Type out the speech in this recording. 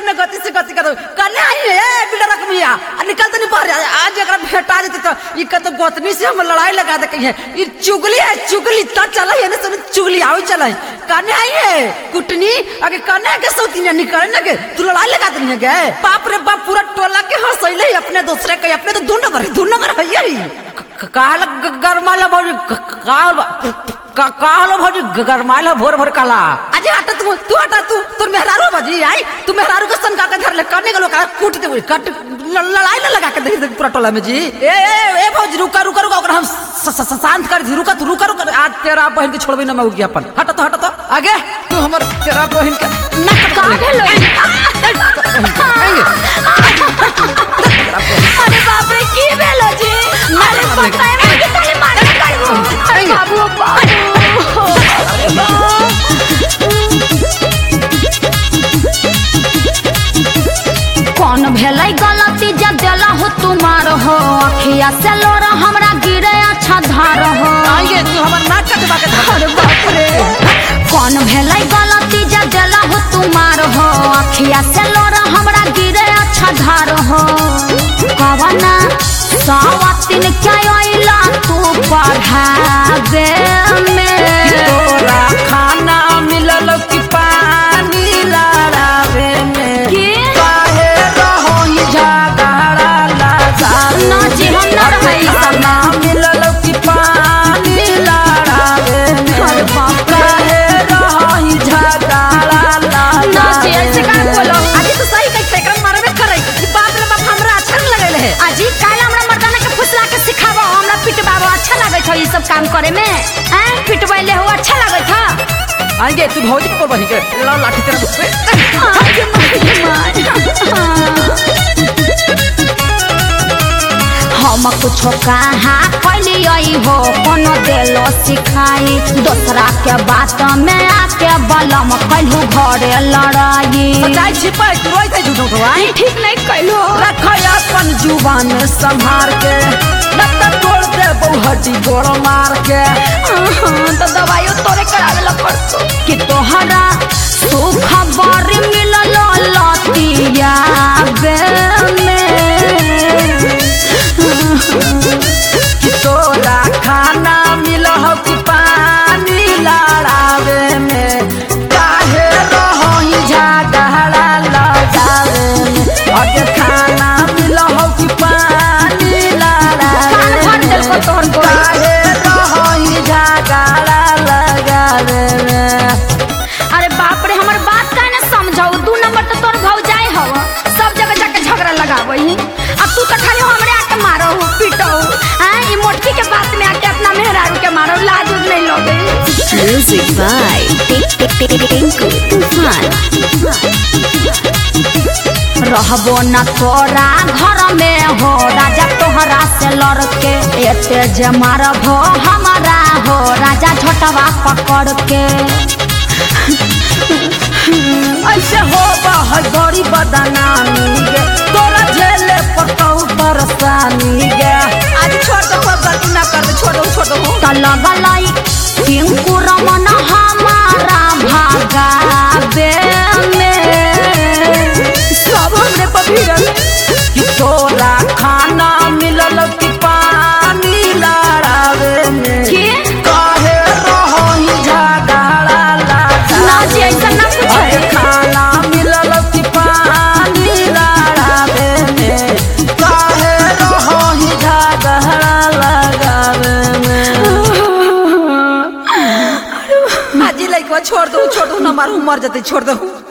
न गति से गति कर करने आई है बिल्डर रकमिया निकल तो नहीं पा रहा आज अगर भेटा जेते तो ये तो गोतनी से हम लड़ाई लगा दे कहीं ये चुगली है चुगली ता चला है ना सब चुगली आओ चला करने आई है कुटनी आगे करने के सौतीनिया निकलने के तू लड़ाई लगा देनी है गए बाप रे बाप पूरा टोला के हंसैले अपने दूसरे के अपने तो दो नंबर है यही काल गरमाला भौजी कालो भौजी गरमाला भोर भोर काला अजय हटा तू हटा तू मेहरारू भौजी आई तू मेहरारू के संग का धर ले करने के लोग कूट दे कट लड़ाई ना लगा के दे पूरा टोला में जी ए भौजी रुका हम शांत कर रुका आज तेरा बहन के छोड़बे ना मैं उगी अपन हटा तो आगे तू हमर तेरा बहन के नक काटे लो अरे बाप रे की भेलो जी अरे पता है कि तले मारे करबो अरे बाबू कौन भेलै गलती जब देला हो तुम्हार हो अखिया से लोरा हमरा गिरे अच्छा धार हो आइए तू हमर नाक कटवा के अरे बाप रे कौन भेलै गलती जब देला हो तुम्हार हो अखिया से लोरा हमरा गिरे अच्छा धार हो कवना सावतिन क्या आइला तू पढ़ावे में तोरा खाना मिलल कि पानी लड़ावे में काहे रहो ही झगड़ा लगा ना जी हम ना रही खाना मिलल कि पानी लड़ावे में काहे रहो ही झगड़ा लगा ना जी ऐसे का बोलो अभी तो सही कहते एकरा मारबे करे बाप रे बाप हमरा अच्छा नहीं लगले है अजी काल हमरा मर्दाना के फुसला के सिखाबो हमरा पिटबाबो अच्छा लागे छ ई सब काम करे में हैं पिटबैले हो अच्छा लागे छ आगे तू भौजी को बही के लाठी तेरा आगे हम कुछो कहा कैली आई हो कोनो देलो सिखाई दूसरा के बात में आके बलम कैलू घरे लड़ाई सच्चाई छिपा तू रोई थे झूठो ठवाई ठीक नहीं कैलो रखा अपन जुबान में संभार के नत्ता तोड़ दे बहुहटी गोड़ मार के तो दवाइयो तोरे करावे ला पड़तो कि तोहरा सुख बर मिलल लतिया बे में कि तोरा खाना मिलह कि पानी लड़ावे में काहे रहो ही झगड़ा लगावे में अगे खाना मिलह कि पानी लड़ावे में काहे रहो ही झगड़ा लगावे में अरे बाप रे हमर बात काहे न समझौ 2 नंबर तो तोर भौजाई हव सब जगह जाके झगड़ा लगावही अब तू तो खाली हमरे आके मारो पीटो हां ई मोटकी के बात में आके अपना मेहरारू के मारो लाज नहीं लगे Music by Tinku Tufan. रहबो न तोरा घर में हो राजा तोहरा से लड़के एते जे मारबो हमारा हो राजा झटवा पकड़ के ऐसे हो है बड़ी बदनामी गे तोरा झेले पड़तौ परेशानी गे आज छोड़ दो गलती ना कर दे छोड़ दो त लगलाई टिंकू रमन हमारा भागावे में सब हमरे पभिरल कि तोरा खाना मिलल कि पानी लड़ावे में के काहे रहो ही झगड़ा लगा ना जी ऐसा ना पूछे खाना मिलल कि पानी लड़ावे में काहे रहो ही झगड़ा लगावे में हाजी लइकवा छोड़ दो ना मारू मर जते छोड़ दो